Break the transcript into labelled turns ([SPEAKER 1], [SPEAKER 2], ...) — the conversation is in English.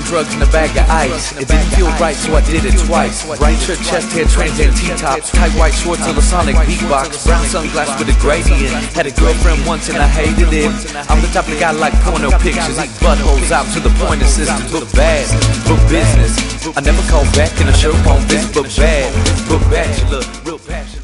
[SPEAKER 1] drugs and a bag of ice. It didn't feel right, so I did it twice. Bright shirt, chest hair, Trans Am T-tops, tight white shorts, ultrasonic beatbox, brown sunglasses with a gradient. Had a girlfriend once and I hated it. I'm the type of guy like porno pictures, eat buttholes out to the pointer system. But bad, but business. I never call back and I sure won't visit. But bad, but bachelor, real passion.